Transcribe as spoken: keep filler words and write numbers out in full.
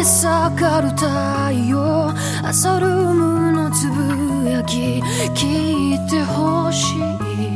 り下がる太陽、朝ルームのつぶやき聞いてほしい。